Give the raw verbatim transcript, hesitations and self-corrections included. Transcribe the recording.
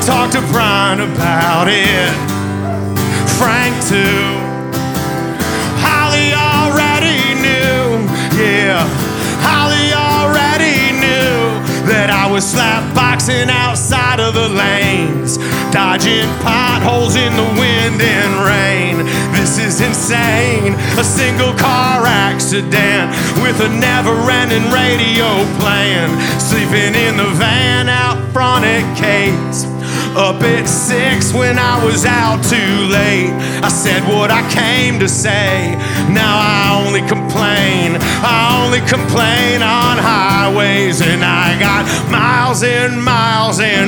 talked to Brian about it, Frank too. Holly already knew, yeah, Holly already knew that I was slapboxing outside of the lanes, dodging potholes in the wind and rain. This is insane, a single car accident with a never-ending radio playing, sleeping in the van out front at Kate's. Up at six when I was out too late, I said what I came to say. Now I only complain, I only complain on highways, and I got miles and miles and